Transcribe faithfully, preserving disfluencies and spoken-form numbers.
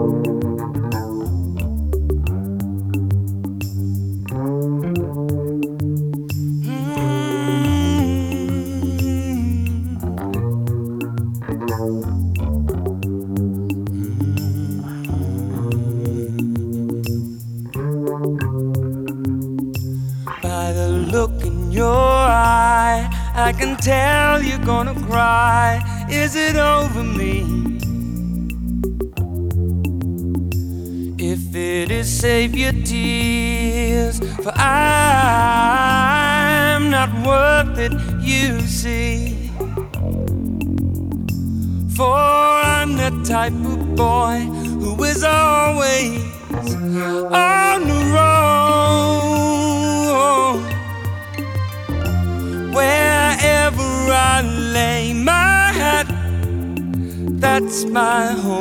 By the look in your eye, I can tell you're gonna cry. Is it over me? If it is, save your tears, for I'm not worth it, you see. For I'm the type of boy who is always on the road. Wherever I lay my hat, that's my home.